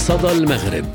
صدى المغرب.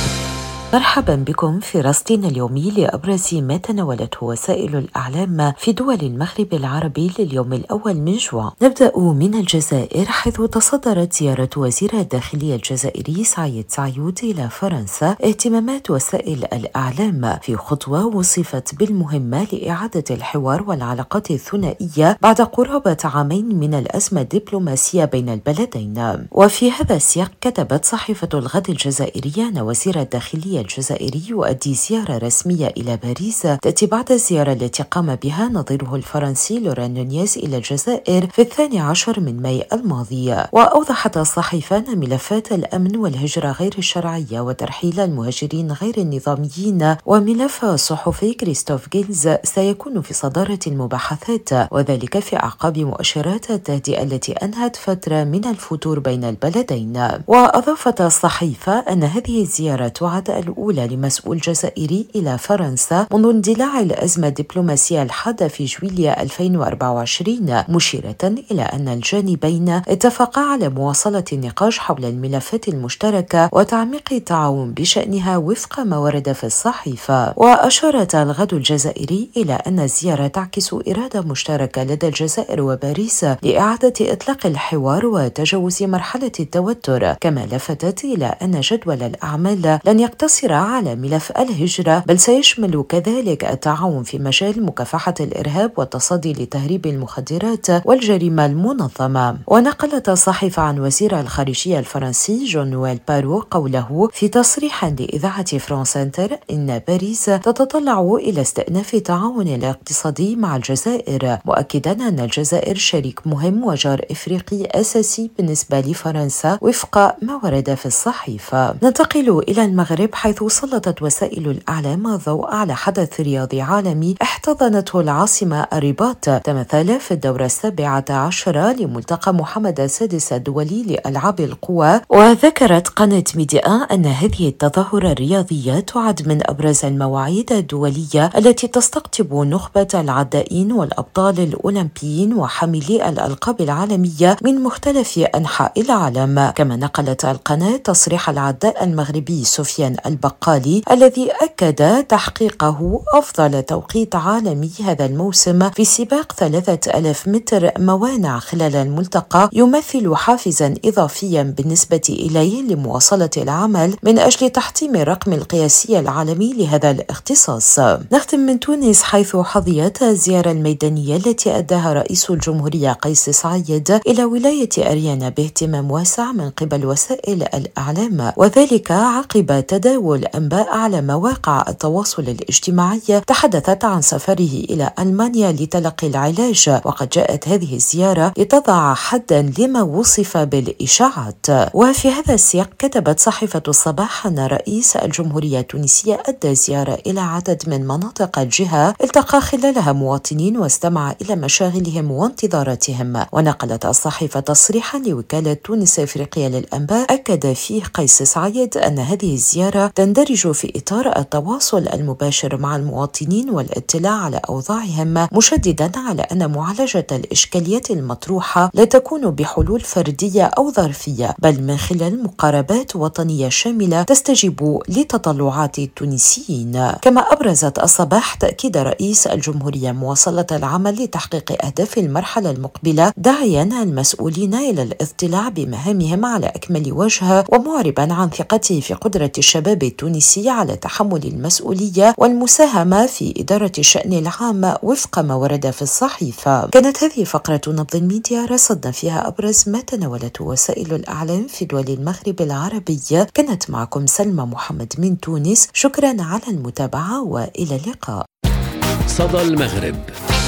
مرحبا بكم في رصدنا اليومي لأبرز ما تناولته وسائل الإعلام في دول المغرب العربي لليوم الأول من جوان. نبدأ من الجزائر، حيث تصدرت زيارة وزير الداخلية الجزائري سعيد سعيود إلى فرنسا اهتمامات وسائل الإعلام في خطوة وصفت بالمهمة لإعادة الحوار والعلاقات الثنائية بعد قرابة عامين من الأزمة الدبلوماسية بين البلدين. وفي هذا السياق كتبت صحيفة الغد الجزائرية أن وزير الداخلية الجزائري يؤدي زيارة رسمية إلى باريس تأتي بعد الزيارة التي قام بها نظيره الفرنسي لوران نونيز إلى الجزائر في 12 من ماي الماضي. وأوضحت الصحيفة أن ملفات الأمن والهجرة غير الشرعية وترحيل المهاجرين غير النظاميين وملف الصحفي كريستوف جيلز سيكون في صدارة المباحثات، وذلك في أعقاب مؤشرات التهدئة التي أنهت فترة من الفتور بين البلدين. وأضافت الصحيفة أن هذه الزيارة تعد الأولى لمسؤول جزائري إلى فرنسا منذ اندلاع الأزمة الدبلوماسية الحادة في جويلية 2024، مشيرة إلى أن الجانبين اتفقا على مواصلة النقاش حول الملفات المشتركة وتعميق التعاون بشأنها وفق ما ورد في الصحيفة. وأشارت الغد الجزائري إلى أن الزيارة تعكس إرادة مشتركة لدى الجزائر وباريس لإعادة إطلاق الحوار وتجاوز مرحلة التوتر، كما لفتت إلى أن جدول الأعمال لن يقتصر على ملف الهجرة بل سيشمل كذلك التعاون في مجال مكافحة الإرهاب والتصدي لتهريب المخدرات والجريمة المنظمة. ونقلت الصحيفة عن وزير الخارجية الفرنسي جون نويل بارو قوله في تصريح لإذاعة فرانس انتر إن باريس تتطلع إلى استئناف التعاون الاقتصادي مع الجزائر، مؤكدا أن الجزائر شريك مهم وجار إفريقي أساسي بالنسبة لفرنسا وفق ما ورد في الصحيفة. ننتقل إلى المغرب، حيث سلطت وسائل الإعلام الضوء على حدث رياضي عالمي احتضنته العاصمة الرباط تمثل في الدورة 17 لملتقى محمد السادس الدولي لألعاب القوى. وذكرت قناة ميديا أن هذه التظاهرة الرياضية تعد من أبرز المواعيد الدولية التي تستقطب نخبة العدائين والأبطال الأولمبيين وحاملي الألقاب العالمية من مختلف أنحاء العالم. كما نقلت القناة تصريح العداء المغربي سفيان البقالي الذي أكد تحقيقه أفضل توقيت عالمي هذا الموسم في سباق 3000 متر موانع خلال الملتقى، يمثل حافزا إضافيا بالنسبة إليه لمواصلة العمل من أجل تحطيم الرقم القياسي العالمي لهذا الاختصاص. نختم من تونس، حيث حظيت الزيارة الميدانية التي أداها رئيس الجمهورية قيس سعيد إلى ولاية أريانا باهتمام واسع من قبل وسائل الإعلام، وذلك عقب تداول أنباء على مواقع التواصل الاجتماعي تحدثت عن سفره إلى ألمانيا لتلقي العلاج. وقد جاءت هذه الزيارة لتضع حدا لما وصف بالإشاعات. وفي هذا السياق كتبت صحيفة الصباح أن رئيس الجمهورية التونسية أدى زيارة إلى عدد من مناطق الجهة التقى خلالها مواطنين واستمع إلى مشاغلهم وانتظاراتهم. ونقلت الصحيفة تصريحا لوكالة تونس الإفريقية للأنباء أكد فيه قيس سعيد أن هذه الزيارة تندرج في إطار التواصل المباشر مع المواطنين والاطلاع على أوضاعهم، مشددا على أن معالجة الإشكاليات المطروحة لا تكون بحلول فردية أو ظرفية بل من خلال مقاربات وطنية شاملة تستجيب لتطلعات التونسيين. كما أبرزت الصباح تأكيد رئيس الجمهورية مواصلة العمل لتحقيق أهداف المرحلة المقبلة، داعيا المسؤولين إلى الاطلاع بمهامهم على أكمل وجه، ومعربا عن ثقته في قدرة الشباب التونسي على تحمل المسؤولية والمساهمة في إدارة الشأن العام وفق ما ورد في الصحيفة. كانت هذه فقرة نبض الميديا رصدنا فيها أبرز ما تناولته وسائل الإعلام في دول المغرب العربي. كانت معكم سلمى محمد من تونس، شكرا على المتابعة وإلى اللقاء. صدى المغرب.